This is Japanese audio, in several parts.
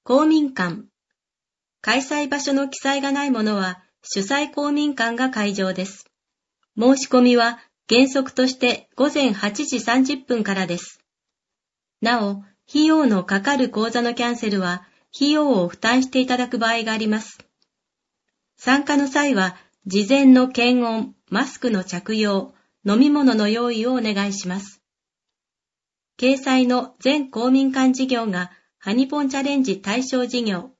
公民館。開催場所の記載がないものは主催公民館が会場です。申し込みは原則として午前8時30分からです。なお、費用のかかる講座のキャンセルは費用を負担していただく場合があります。参加の際は事前の検温、マスクの着用、飲み物の用意をお願いします。掲載の全公民館事業がハニポンチャレンジ対象事業。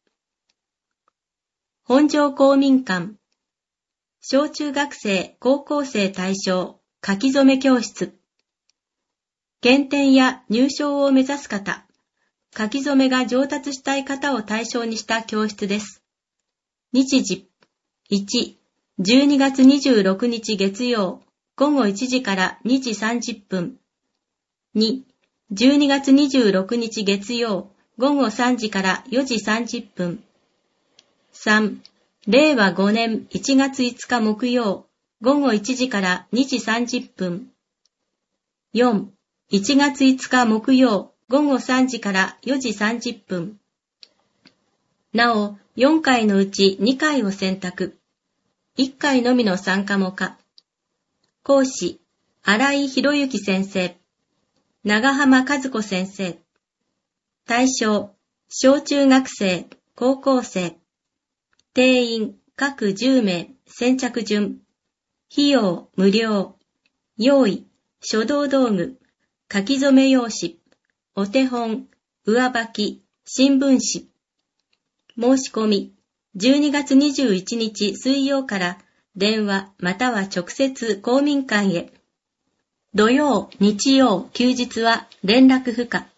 本庄公民館。小中学生、高校生対象、書き初め教室。検定や入賞を目指す方、書き初めが上達したい方を対象にした教室です。日時。1、12月26日月曜、午後1時から2時30分。2、12月26日月曜、午後3時から4時30分。3、令和5年1月5日木曜、午後1時から2時30分。4、1月5日木曜、午後3時から4時30分。なお、4回のうち2回を選択。1回のみの参加も可。講師、新井博之先生。長浜和子先生。対象、小中学生、高校生。定員、各10名、先着順。費用、無料。用意、書道道具、書き初め用紙、お手本、上履き、新聞紙。申し込み、12月21日水曜から電話または直接公民館へ。土曜、日曜、休日は連絡不可。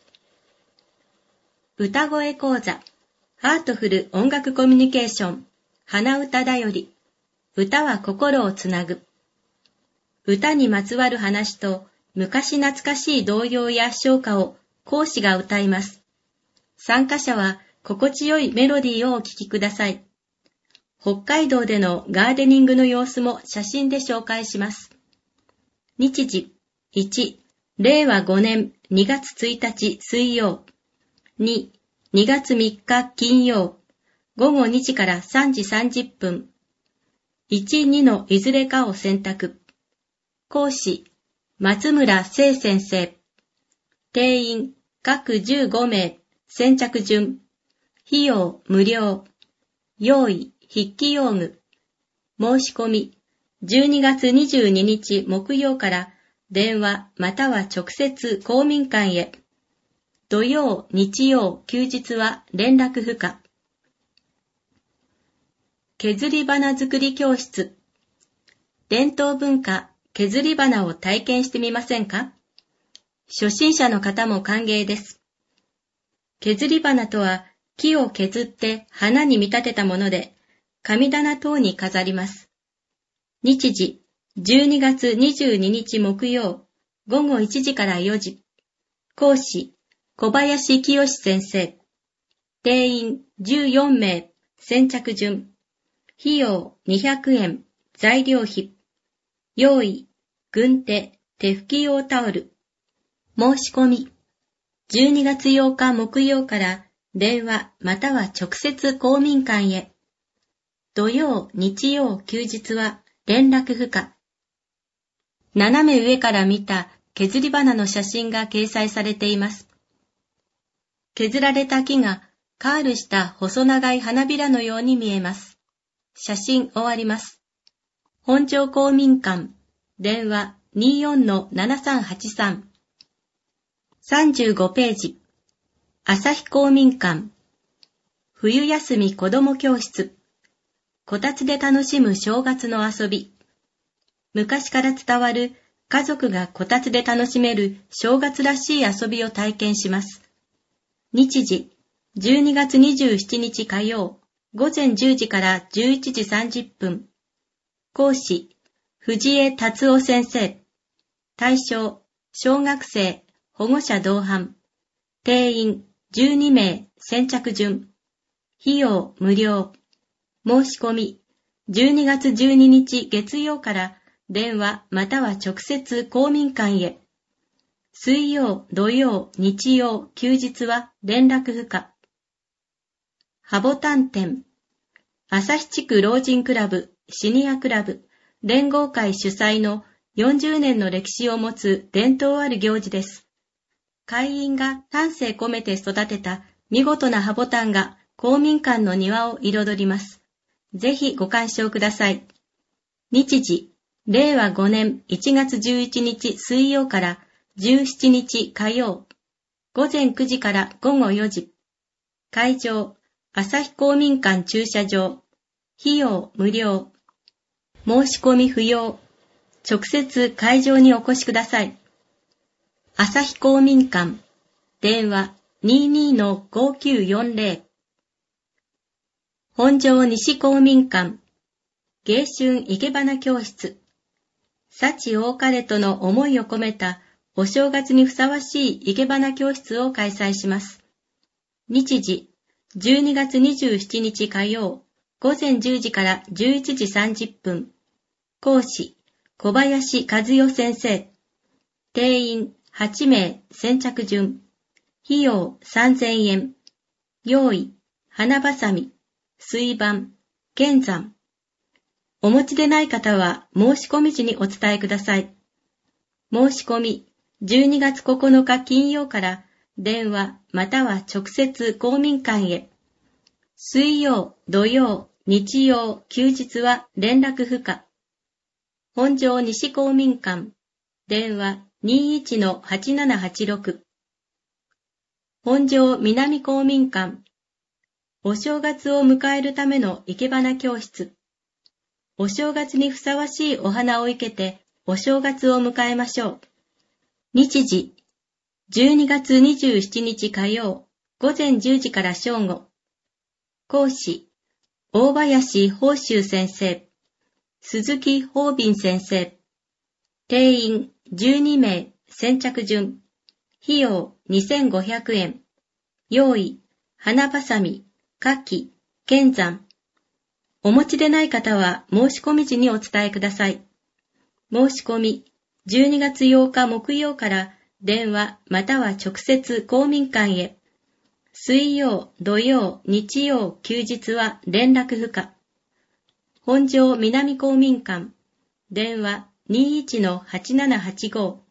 歌声講座、ハートフル音楽コミュニケーション、花歌だより、歌は心をつなぐ。歌にまつわる話と昔懐かしい童謡や唱歌を講師が歌います。参加者は心地よいメロディーをお聴きください。北海道でのガーデニングの様子も写真で紹介します。日時、1、令和5年2月1日水曜。2、2月3日金曜。午後2時から3時30分。1、2のいずれかを選択。講師、松村聖先生。定員、各15名、先着順。費用、無料。用意、筆記用具。申し込み、12月22日木曜から電話または直接公民館へ。土曜、日曜、休日は連絡不可。削り花作り教室。伝統文化、削り花を体験してみませんか？初心者の方も歓迎です。削り花とは木を削って花に見立てたもので、神棚等に飾ります。日時、12月22日木曜、午後1時から4時。講師、小林清先生。定員14名、先着順。費用200円、材料費。用意、軍手、手拭き用タオル。申し込み。12月8日木曜から電話または直接公民館へ。土曜、日曜、休日は連絡不可。斜め上から見た削り花の写真が掲載されています。削られた木がカールした細長い花びらのように見えます。写真終わります。本庄公民館、電話 24-7383。35ページ。朝日公民館。冬休み子ども教室。こたつで楽しむ正月の遊び。昔から伝わる家族がこたつで楽しめる正月らしい遊びを体験します。日時、12月27日火曜、午前10時から11時30分。講師、藤江達夫先生。対象、小学生、保護者同伴。定員、12名、先着順。費用、無料。申し込み、12月12日月曜から電話または直接公民館へ。水曜、土曜、日曜、休日は連絡不可。 ハボタン展、旭地区老人クラブ、シニアクラブ、連合会主催の40年の歴史を持つ伝統ある行事です。会員が丹精込めて育てた見事なハボタンが公民館の庭を彩ります。ぜひご鑑賞ください。日時、令和5年1月11日水曜から17日火曜、午前9時から午後4時。会場、旭公民館駐車場。費用無料。申し込み不要。直接会場にお越しください。旭公民館。電話 22-5940。本庄西公民館。芸春生け花教室。幸多かれとの思いを込めたお正月にふさわしい生け花教室を開催します。日時、12月27日火曜、午前10時から11時30分。講師、小林和代先生。定員8名、先着順。費用3000円。用意、花ばさみ、水盤、剣山。お持ちでない方は申し込み時にお伝えください。申し込み、12月9日金曜から電話または直接公民館へ。水曜、土曜、日曜、休日は連絡不可。本庄西公民館、電話 21-8786。本庄南公民館、お正月を迎えるための生け花教室。お正月にふさわしいお花を生けてお正月を迎えましょう。日時、12月27日火曜、午前10時から正午。講師、大林宝州先生、鈴木宝斌先生。定員12名、先着順。費用2500円。用意、花ばさみ、花器、剣山。お持ちでない方は申し込み時にお伝えください。申し込み、12月8日木曜から電話または直接公民館へ。水曜、土曜、日曜、休日は連絡不可。本庄南公民館、電話 21-8785。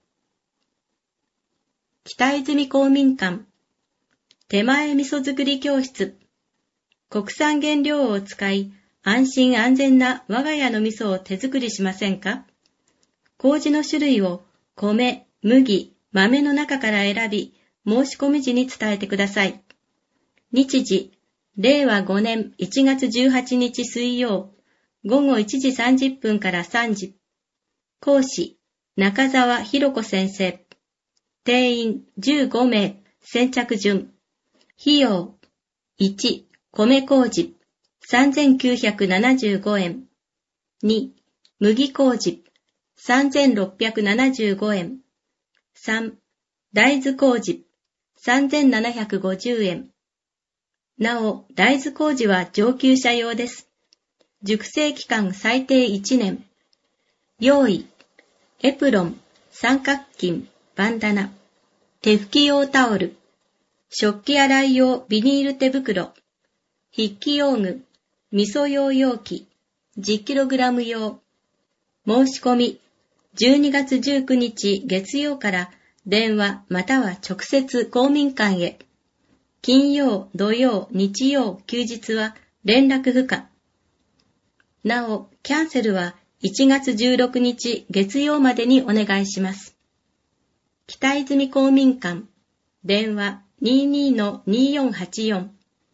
北泉公民館、手前味噌作り教室。国産原料を使い、安心安全な我が家の味噌を手作りしませんか？麹の種類を米、麦、豆の中から選び、申し込み時に伝えてください。日時、令和5年1月18日水曜、午後1時30分から3時。講師、中澤弘子先生。定員15名、先着順。費用、1、米麹。3975円。2、麦麹。3675円。3、大豆麹。3750円。なお、大豆麹は上級者用です。熟成期間最低1年。用意、エプロン、三角巾、バンダナ、手拭き用タオル、食器洗い用ビニール手袋、筆記用具、味噌用容器、10kg 用。申し込み、12月19日月曜から電話または直接公民館へ。金曜、土曜、日曜、休日は連絡不可。なお、キャンセルは1月16日月曜までにお願いします。北泉公民館、電話 22-2484。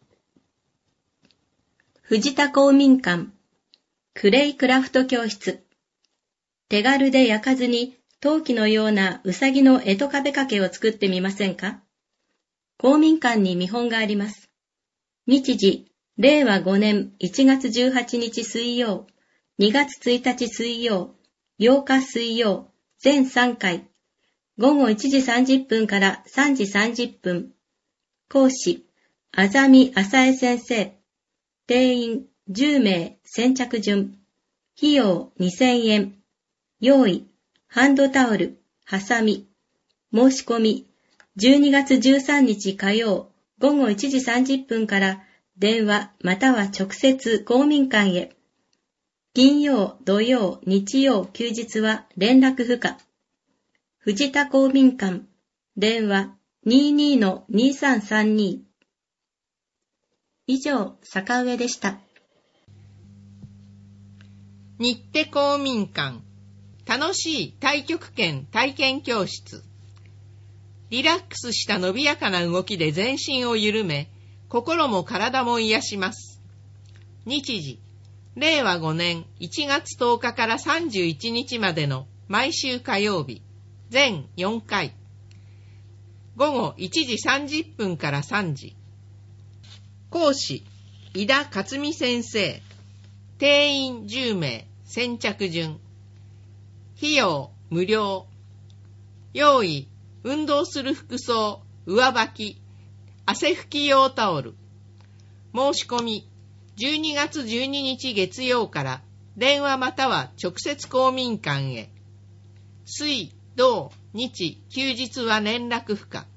藤田公民館、クレイクラフト教室。手軽で焼かずに陶器のようなうさぎの干支壁掛けを作ってみませんか？公民館に見本があります。日時、令和5年1月18日水曜、2月1日水曜、8日水曜、全3回。午後1時30分から3時30分。講師、あざみあさえ先生。定員10名、先着順。費用2000円。用意、ハンドタオル、ハサミ。申し込み、12月13日火曜、午後1時30分から電話または直接公民館へ。金曜、土曜、日曜、休日は連絡不可。藤田公民館、電話 22-2332。以上、坂上でした。 日手公民館、楽しい太極拳体験教室。リラックスした伸びやかな動きで全身を緩め、心も体も癒します。日時、令和5年1月10日から31日までの毎週火曜日、全4回。午後1時30分から3時。講師、井田克美先生。定員10名、先着順。費用、無料。用意、運動する服装、上履き、汗拭き用タオル。申し込み、12月12日月曜から電話または直接公民館へ。水、土、日、休日は連絡不可。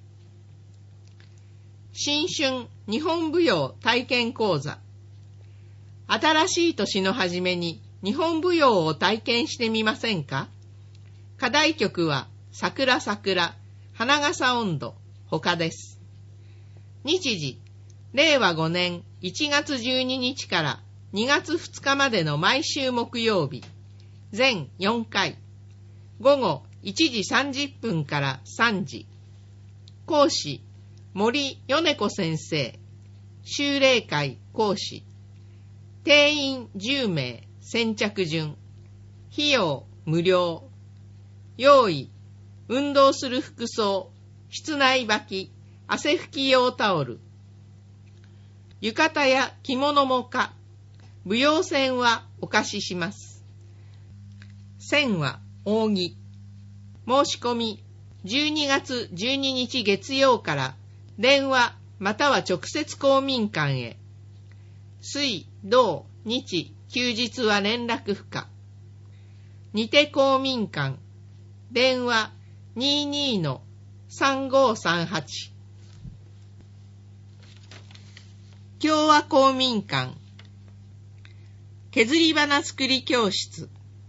新春日本舞踊体験講座。新しい年の初めに日本舞踊を体験してみませんか？課題曲は桜桜、花笠音頭、他です。日時、令和5年1月12日から2月2日までの毎週木曜日、全4回。午後1時30分から3時。講師、森米子先生。修例会講師。定員10名、先着順。費用無料。用意、運動する服装、室内履き、汗拭き用タオル。浴衣や着物も可。舞踊線はお貸しします。線は扇。申し込み、12月12日月曜から電話または直接公民館へ。水、土、日、休日は連絡不可。にて公民館、電話 22-3538。共和公民館、削り花作り教室。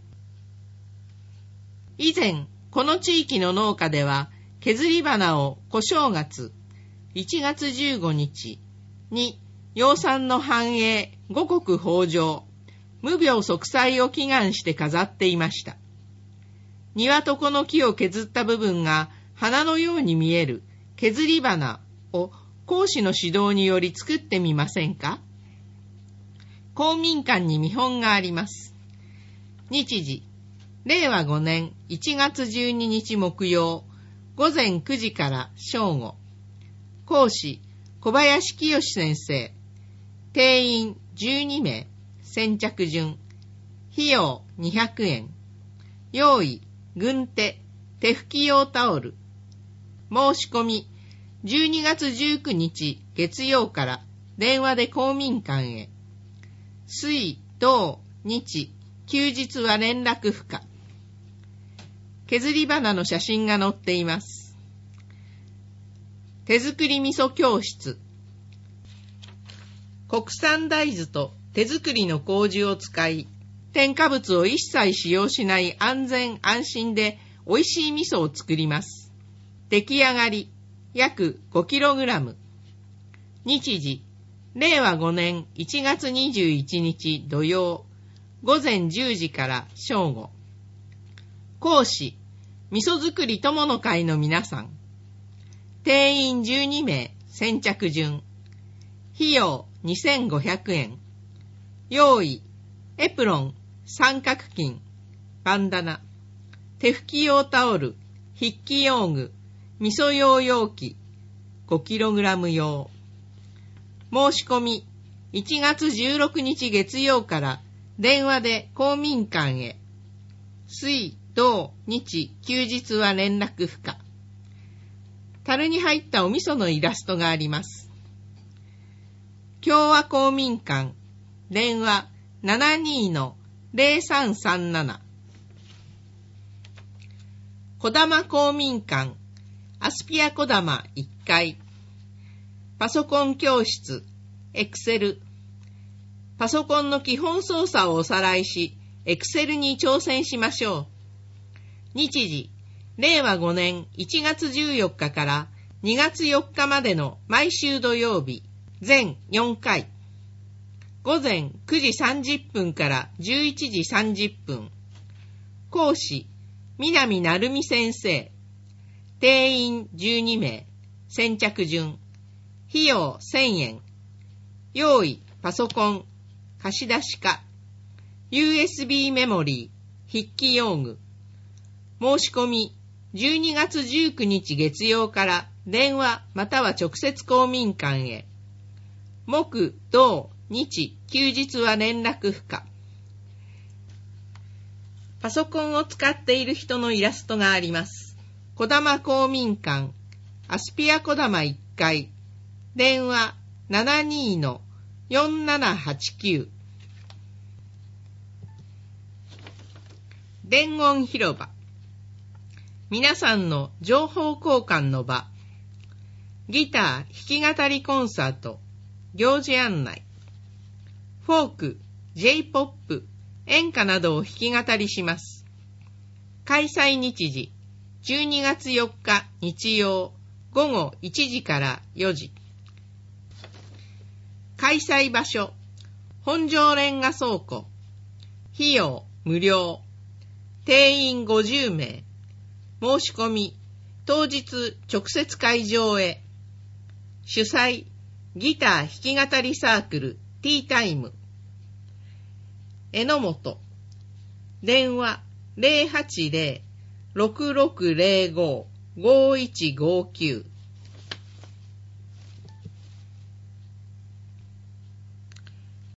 以前、この地域の農家では、削り花を小正月、1月15日に、養蚕の繁栄、五穀豊穣、無病息災を祈願して飾っていました。庭とこの木を削った部分が花のように見える削り花を講師の指導により作ってみませんか？公民館に見本があります。日時、令和5年1月12日木曜、午前9時から正午。講師、小林清先生。定員12名、先着順。費用200円。用意、軍手、手拭き用タオル。申し込み、12月19日月曜から電話で公民館へ。水、土、日、休日は連絡不可。削り花の写真が載っています。手作り味噌教室。国産大豆と手作りの麹を使い、添加物を一切使用しない安全安心で美味しい味噌を作ります。出来上がり、約 5kg。日時、令和5年1月21日土曜、午前10時から正午。講師、味噌作り友の会の皆さん。定員12名、先着順。費用2500円。用意、エプロン、三角巾、バンダナ、手拭き用タオル、筆記用具、味噌用容器、5kg 用。申し込み、1月16日月曜から電話で公民館へ。水、土、日、休日は連絡不可。樽に入ったお味噌のイラストがあります。共和公民館、電話 72-0337。小玉公民館、アスピア小玉1階。パソコン教室、 Excel。パソコンの基本操作をおさらいし、Excel に挑戦しましょう。日時、令和5年1月14日から2月4日までの毎週土曜日、全4回。午前9時30分から11時30分。講師、南成美先生。定員12名。先着順。費用1000円。用意、パソコン、貸出か。USB メモリー、筆記用具。申し込み、12月19日月曜から電話または直接公民館へ。木、土、日、休日は連絡不可。パソコンを使っている人のイラストがあります。小玉公民館、アスピア小玉1階、電話 72-4789。伝言広場。皆さんの情報交換の場。ギター弾き語りコンサート、行事案内。フォーク、J-POP、演歌などを弾き語りします。開催日時、12月4日日曜、午後1時から4時。開催場所、本庄レンガ倉庫。費用無料。定員50名。申し込み、当日直接会場へ。主催、ギター弾き語りサークル、ティータイム。榎本。電話 080-6605-5159。